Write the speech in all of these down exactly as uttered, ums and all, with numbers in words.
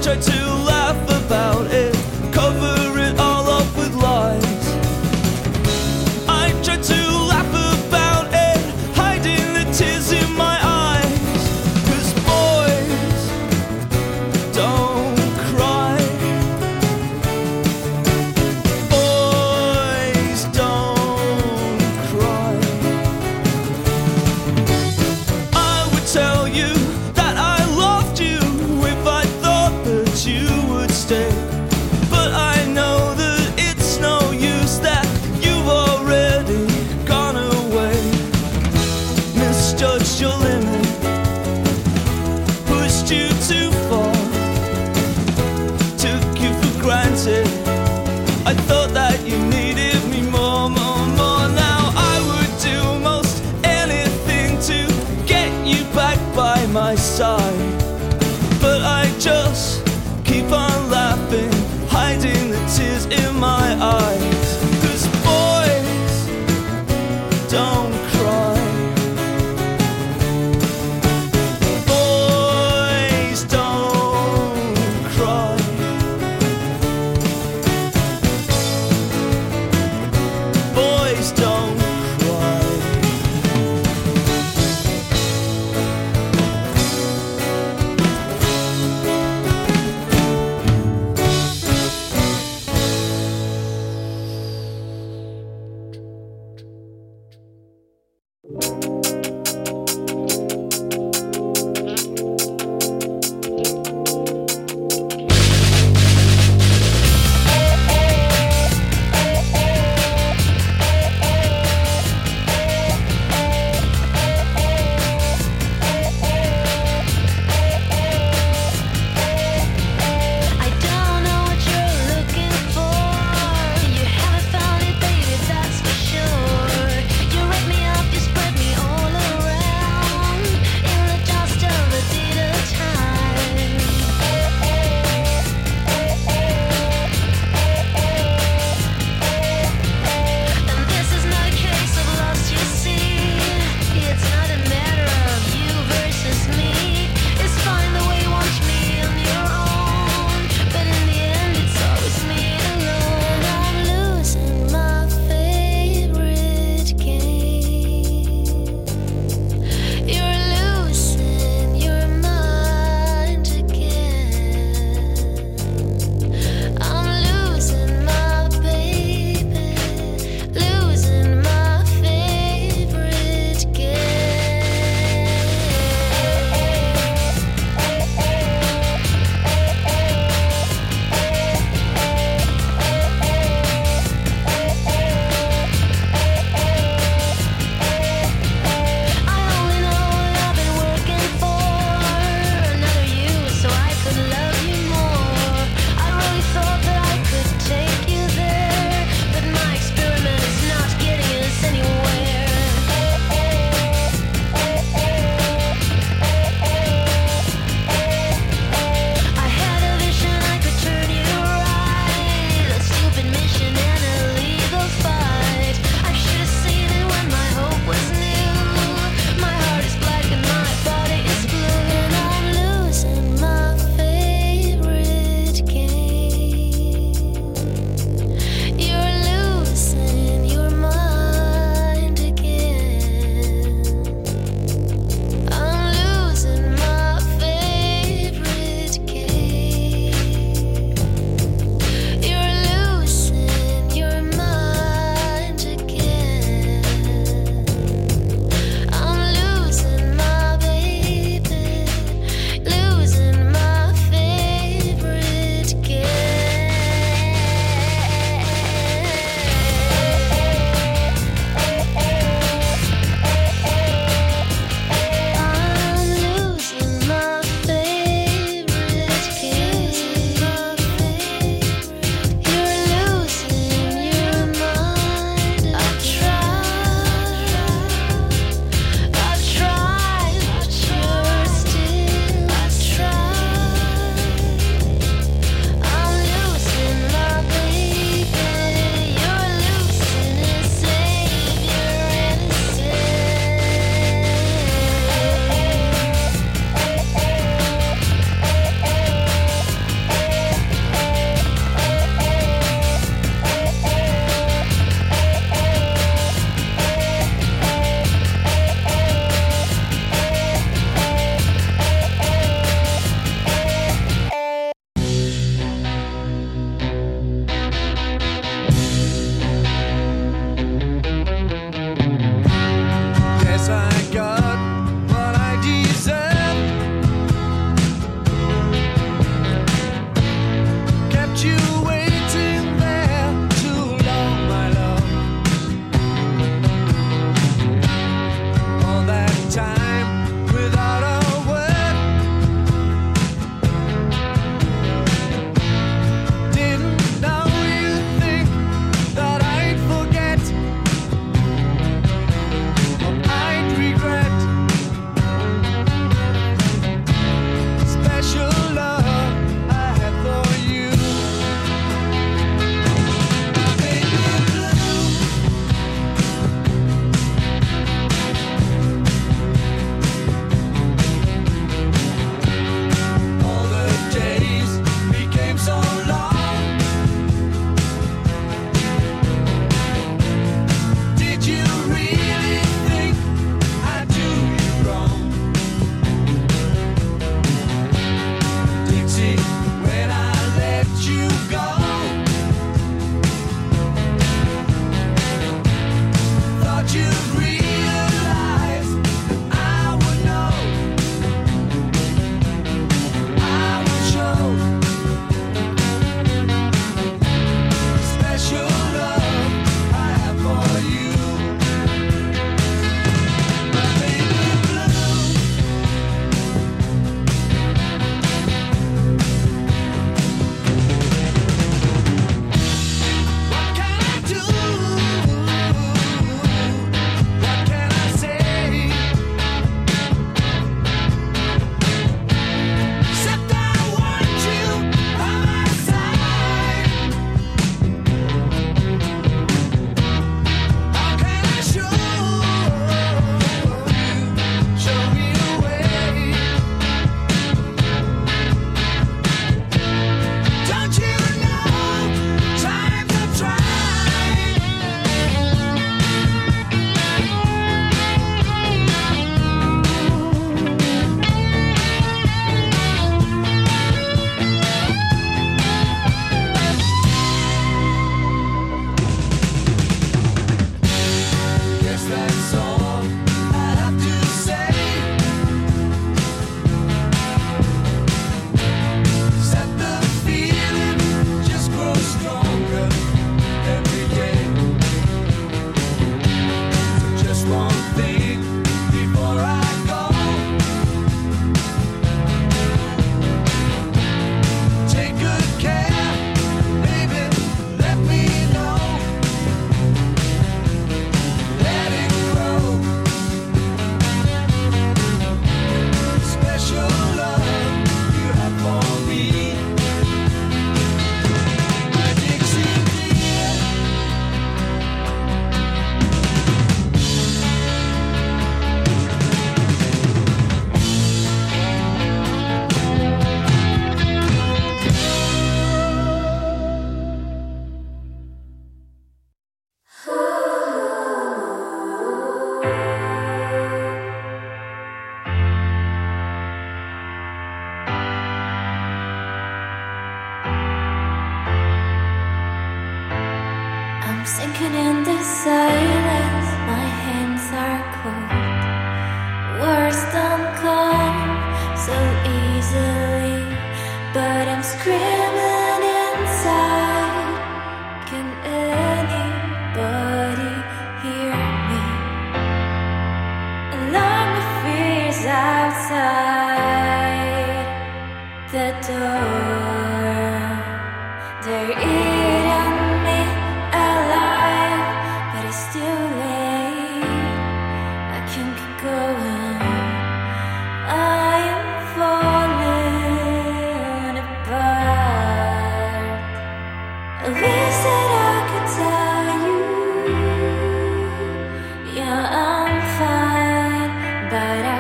tried to laugh about it, cover it all up with lies. I tried to laugh about it, hiding the tears in my eyes. 'Cause boys don't cry. Boys don't cry. I would tell you that I loved you if I thought that you would stay. But I know that it's no use, that you've already gone away. Misjudged your limit, pushed you too far, took you for granted. I thought that you needed me more, more, more. Now I would do most anything to get you back by my side. But I just keep on laughing, hiding the tears in my eyes. 'Cause boys don't cry. Boys don't cry.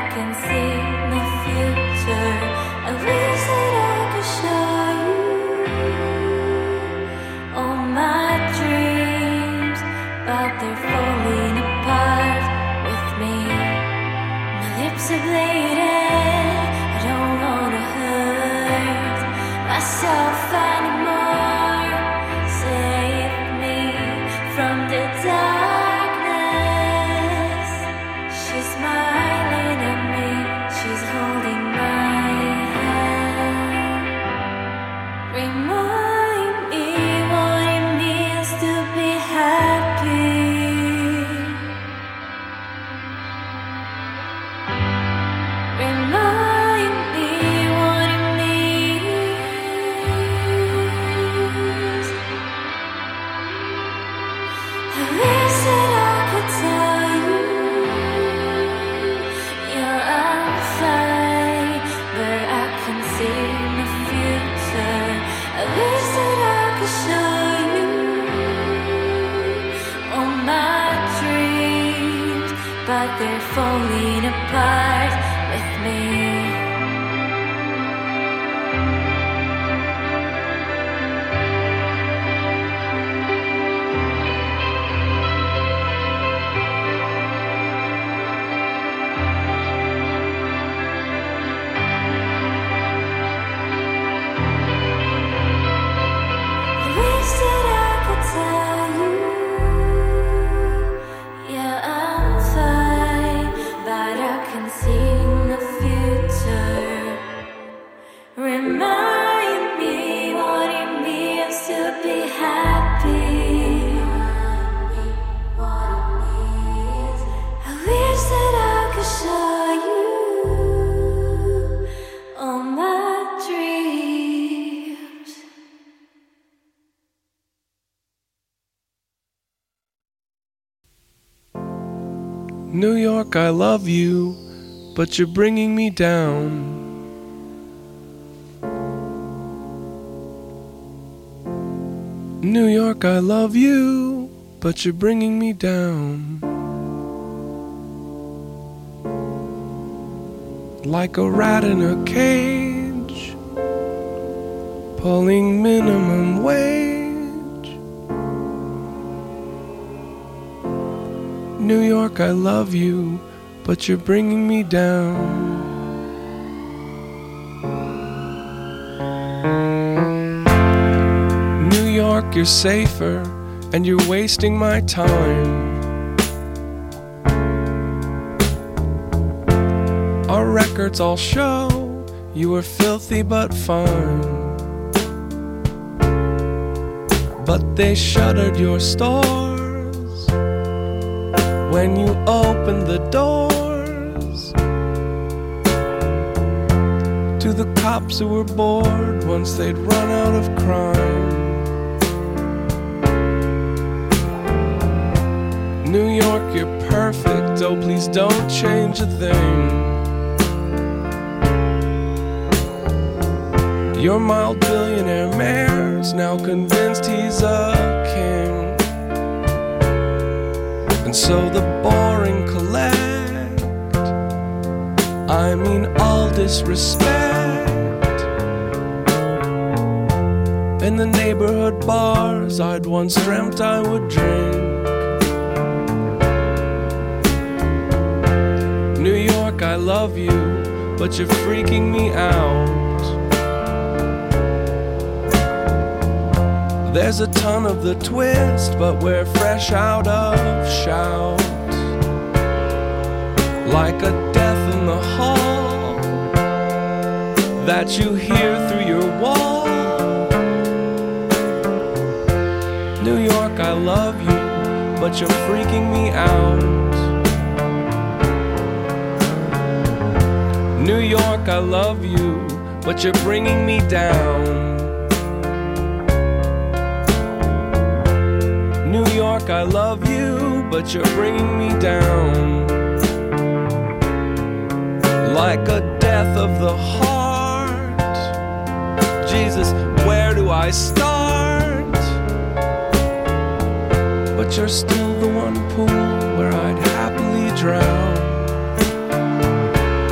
can see the future. I wish that I could show you all my dreams, but they're falling apart with me. My lips are bleeding, I don't wanna hurt myself anymore. Save me from the darkness. She's smiling at me, she's holding my hand. Remind me what it means to be happy. Remind me what it means. I wish that I could tell you, yeah, I'm fine, but I can see the future. I wish that I could show you all my dreams, but they're falling apart with me. I wish that I could tell you, yeah, I'm fine, but I can see the future. Remind me what it means to be happy. I wish that I could show you all my dreams. New York, I love you, but you're bringing me down. New York, I love you, but you're bringing me down. Like a rat in a cage, pulling minimum wage. New York, I love you, but you're bringing me down. New York, you're safer, and you're wasting my time. Our records all show you were filthy but fine. But they shuttered your stores when you opened the doors to the cops who were bored once they'd run out of crime. New York, you're perfect, oh please don't change a thing. Your mild billionaire mayor's now convinced he's a king. And so the boring collect, I mean all disrespect. In the neighborhood bars I'd once dreamt I would drink. New York, I love you, but you're freaking me out. There's a ton of the twist, but we're fresh out of shout. Like a death in the hall that you hear through your wall. New York, I love you, but you're freaking me out. New York, I love you, but you're bringing me down. New York, I love you, but you're bringing me down. Like a death of the heart. Jesus, where do I start? But you're still the one pool where I'd happily drown.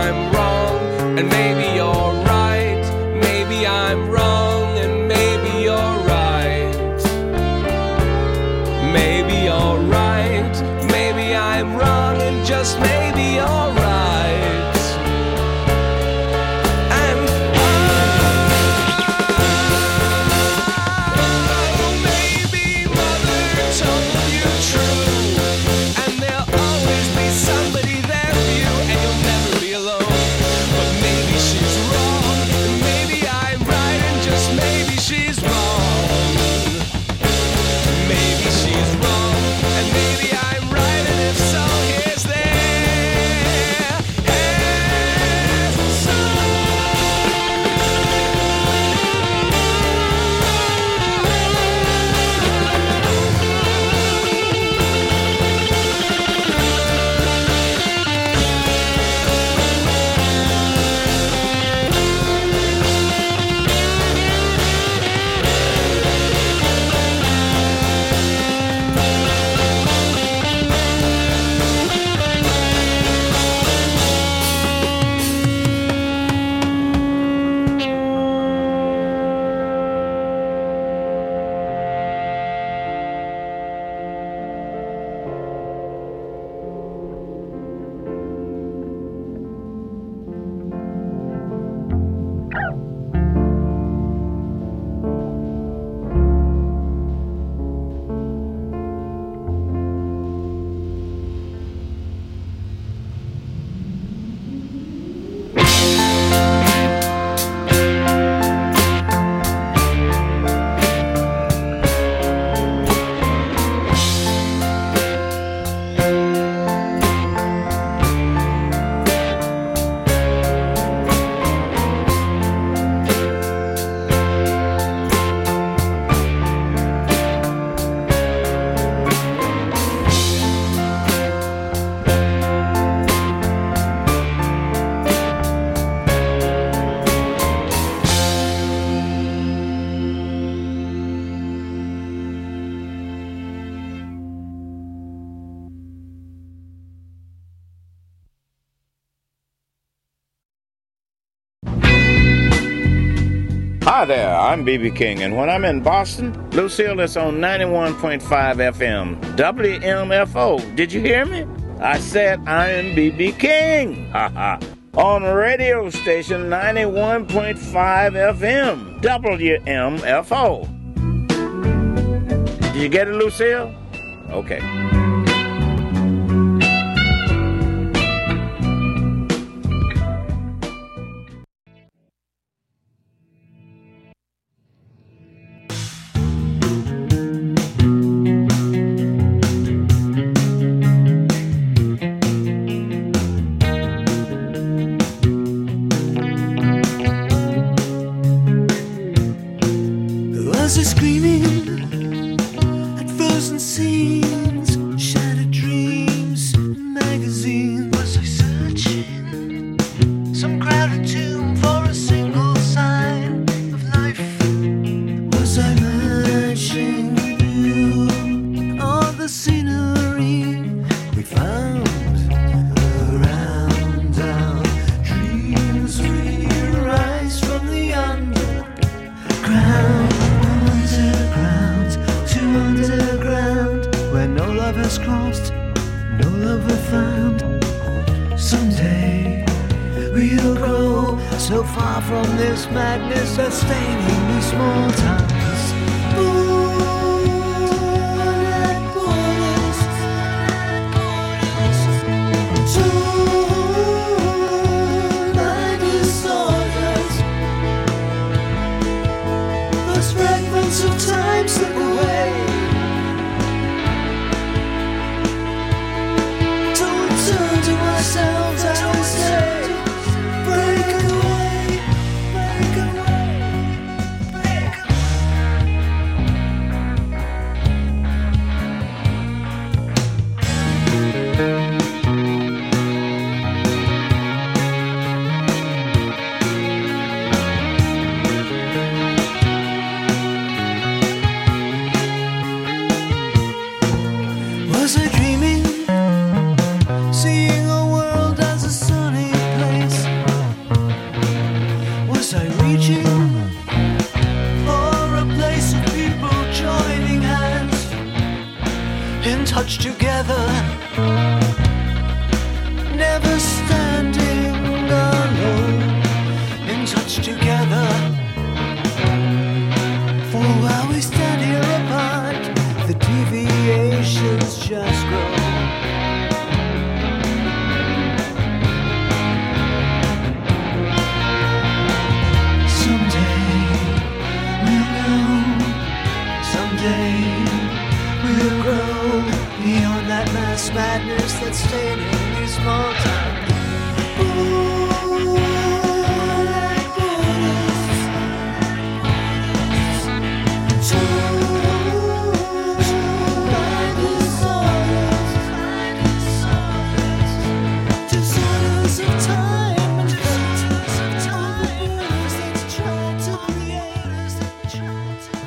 I'm wrong, and maybe you're right. Maybe I'm wrong, and maybe you're right. Maybe you're right. Maybe I'm wrong, and just maybe you're right. Hi there, I'm B B King, and when I'm in Boston, Lucille is on ninety-one point five F M, W M F O. Did you hear me? I said I am B B King. Ha ha. On radio station ninety-one point five F M, W M F O. Did you get it, Lucille? Okay. Was I screaming at frozen scenes, shattered dreams, and magazines? Was I searching some crowded tomb for a single sign of life? Was I matching you all the scenery we found around our dreams? We rise from the underground. Underground, where no love has crossed, no lover found. Someday we'll grow so far from this madness that's staining these small towns. Moonlight borders, torn by disorders, those fragments of time slip away. Turn to ourselves, I will say, break away, break away, break away. staining these small towns. Ooh, like borders. Choose like disorders, disorders of time and disorders of time. That try to create us, that try to.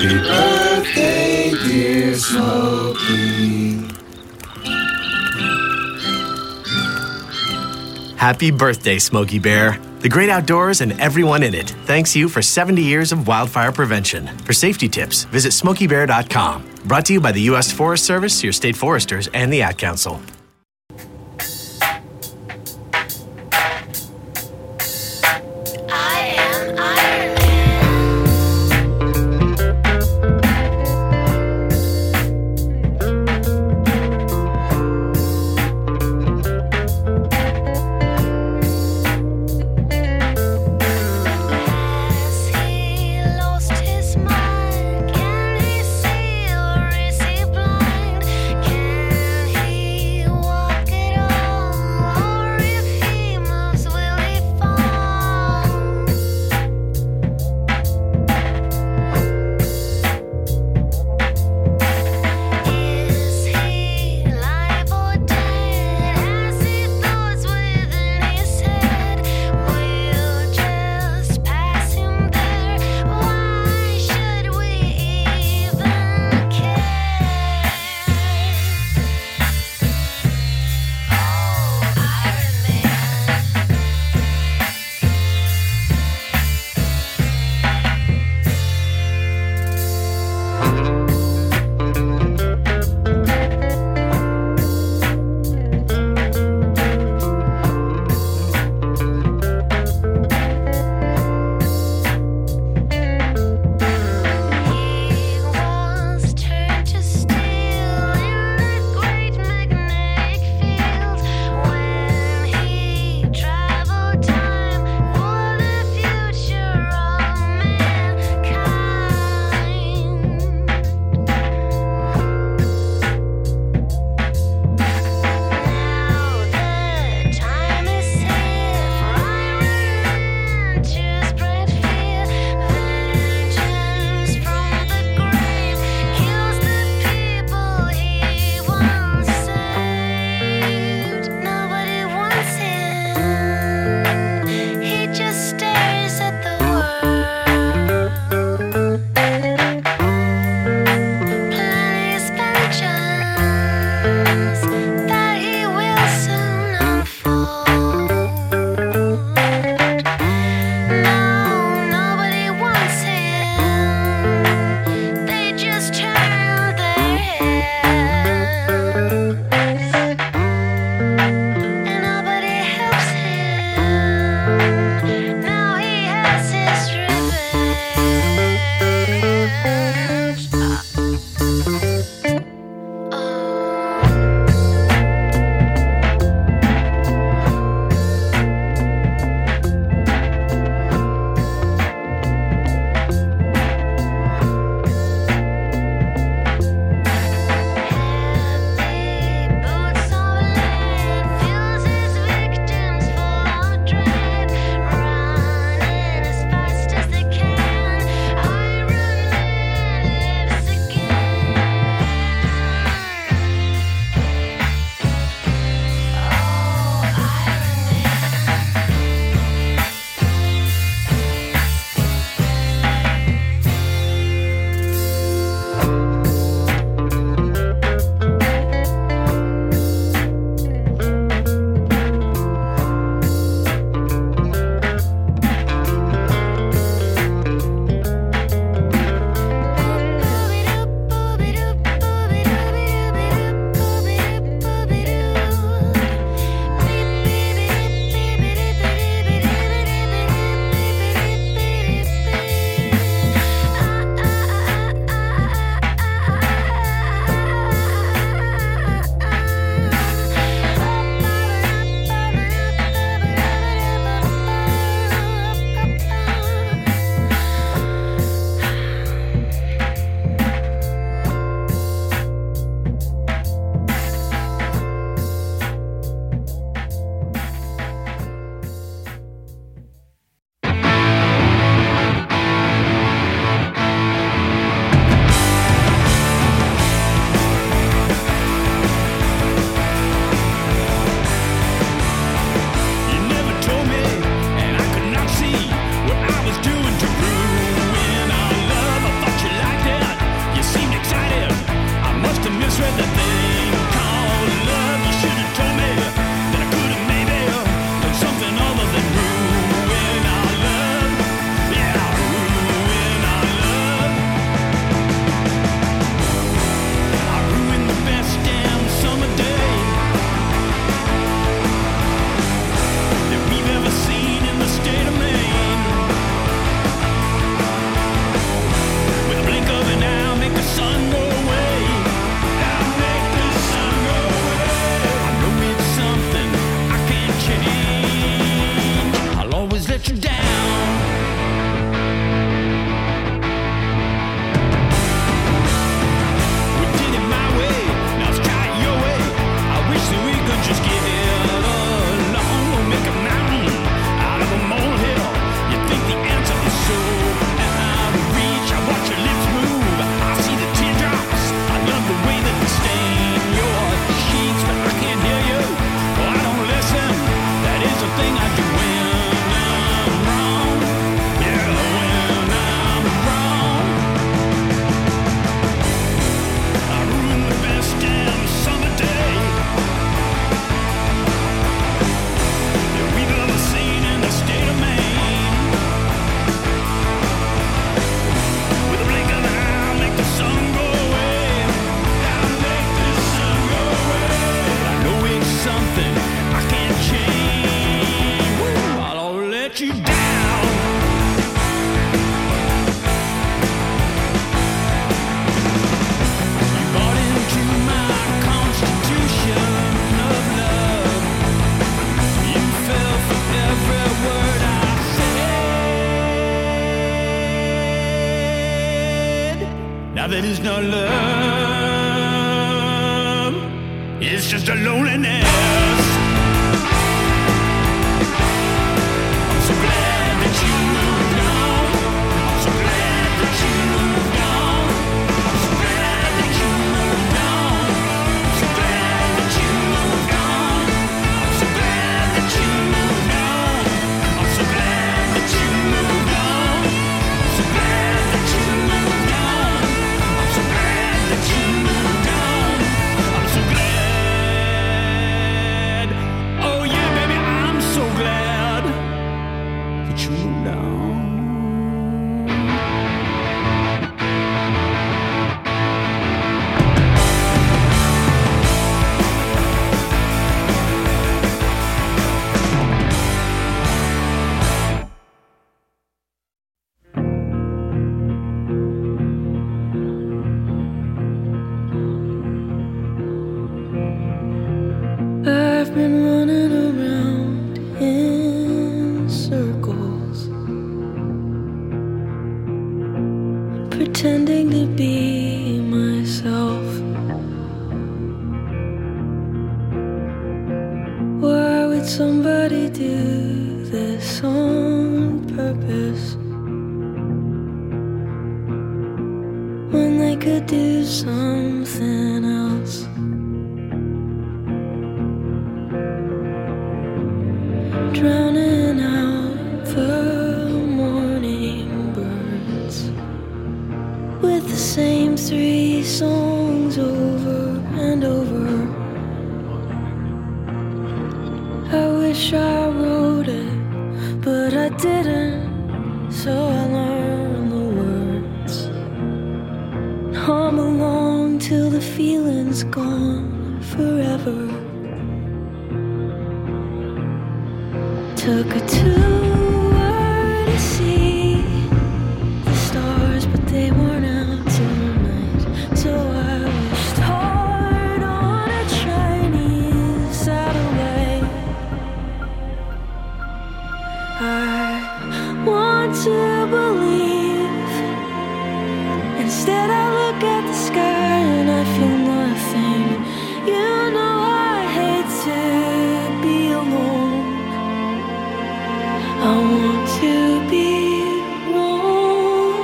Happy birthday, dear Smokey. Happy birthday, Smokey Bear. The great outdoors and everyone in it thanks you for seventy years of wildfire prevention. For safety tips, visit smokey bear dot com. Brought to you by the U S Forest Service, your state foresters, and the Ad Council. Can he see or is he blind? Can he that is not love. It's just a loneliness. I'm so glad that you moved on. I'm so glad that you moved on. I'm so glad that you moved on. I'm so glad that you moved on. I'm so glad that you moved on. I'm so glad that you moved on. I'm so glad that you moved on. I'm so glad that you moved on. I'm so glad. Oh yeah, baby, I'm so glad that you moved on. I've been running around in circles, pretending to be myself. Why would somebody do this on purpose when they could do something else? Drowning out the morning birds with the same three songs over and over. I wish I wrote it, but I didn't, so I learned the words. Hum along till the feeling's gone forever. Took her to where to see the stars, but they weren't out tonight. So I wished hard on a Chinese satellite. I want to believe. Instead I look at the sky and I feel nothing. You know I hate to be alone. I want to be wrong.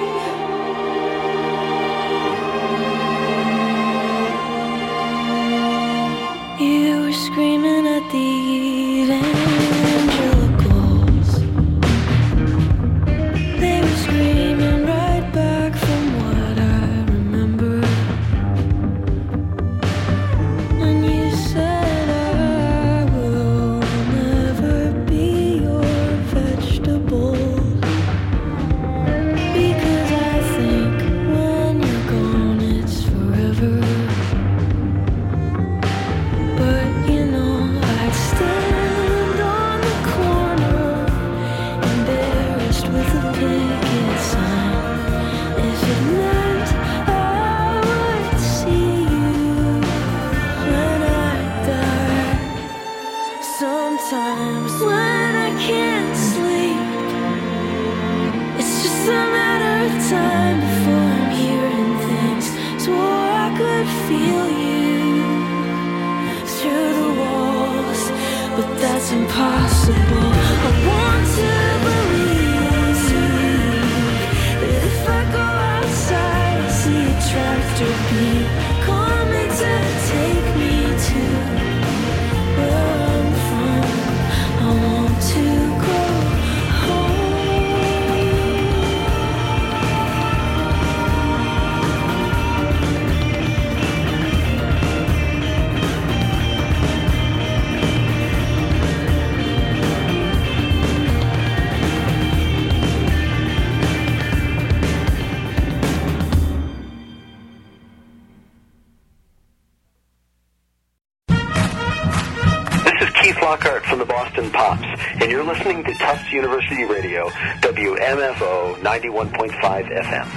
You were screaming at the evangelicals. They were screaming right back from what I remember. When you said I will never be your vegetable, because I think when you're gone it's forever. But you know I'd stand on the corner, embarrassed with a picket sign, if it meant I would see you when I die. Sometimes when I can't sleep, it's just a matter of time before I'm hearing things. Swore I could feel you through the walls, but that's impossible. I want to believe that if I go outside, I see a tractor beam coming to take me to where I'm from. I want to go home. This is Keith Lockhart from the Boston Pops, and you're listening to Tufts University Radio, W M F O ninety-one point five F M.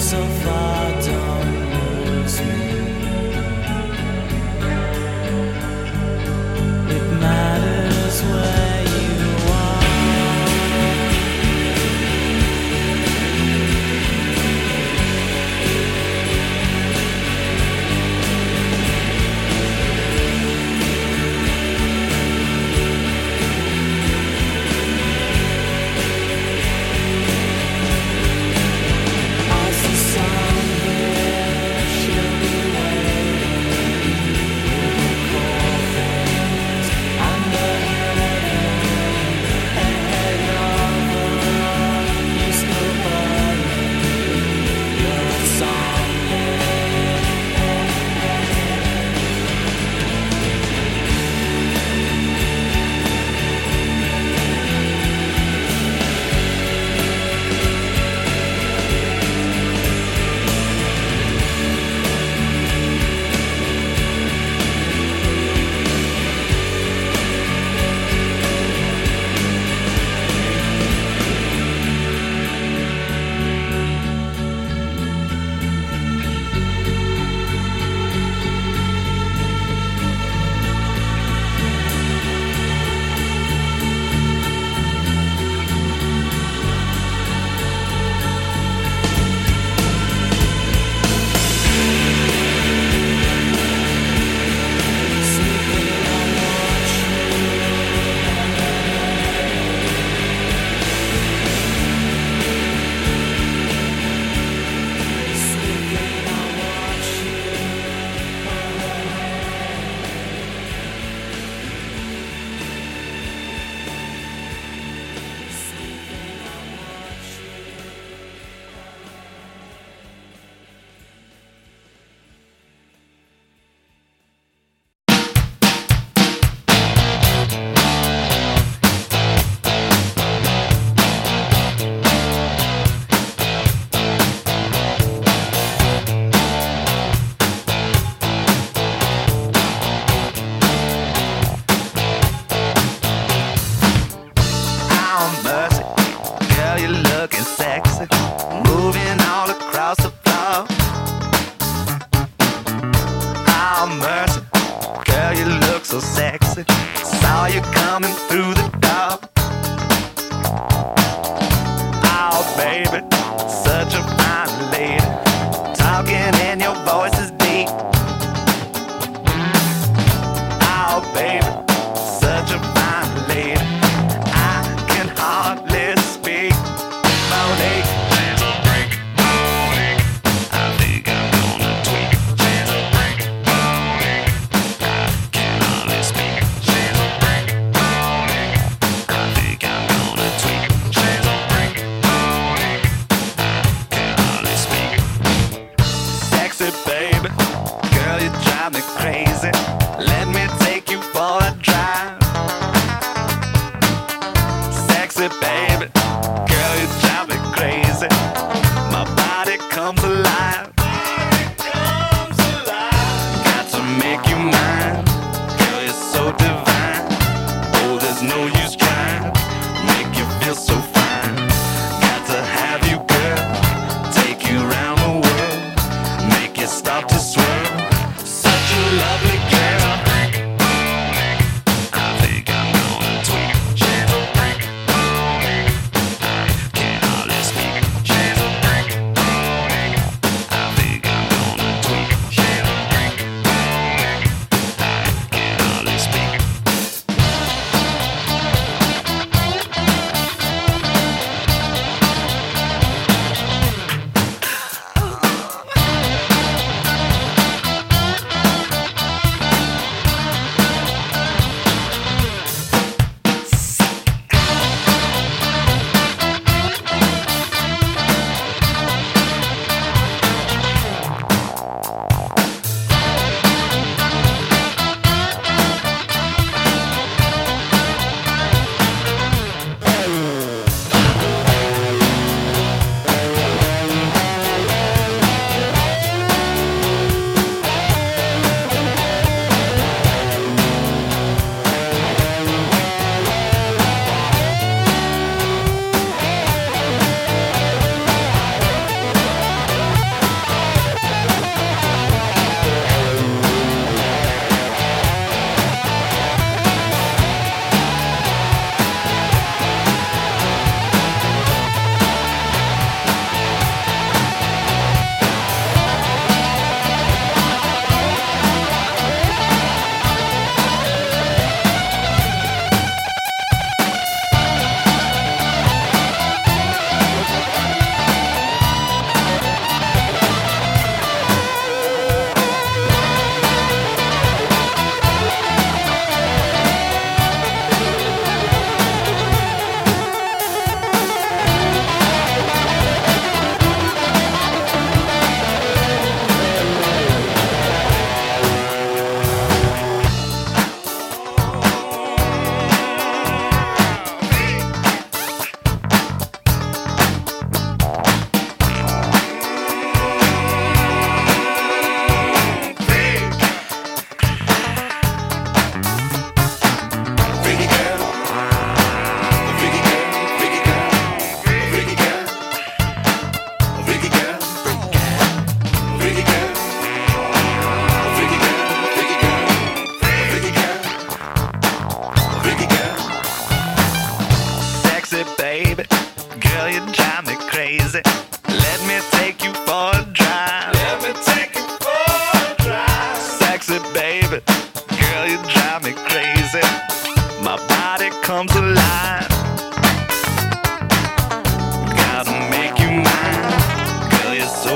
so far, don't lose me. It matters where you are. As the sun here, she'll be waiting. We will call things under heaven. Ahead of her, you still burning. You're a songbird. Oh, mercy, girl, you're looking sexy, moving all across the floor. Oh, mercy, girl, you look so sexy, saw you coming through the door. Oh, baby, such a fine lady, talking and your voice is deep. Oh, baby, such a fine lady, I can hardly speak. Monique, chance of break. Monique, I think I'm gonna tweak. Chance of break. Monique, I can hardly speak. Chance of break. Monique, I think I'm gonna tweak. Chance of break. Monique, I can hardly speak. Sexy baby, girl, you drive me crazy. Let me take you for a drive. Sexy baby, girl, you drive me crazy. My body comes alive.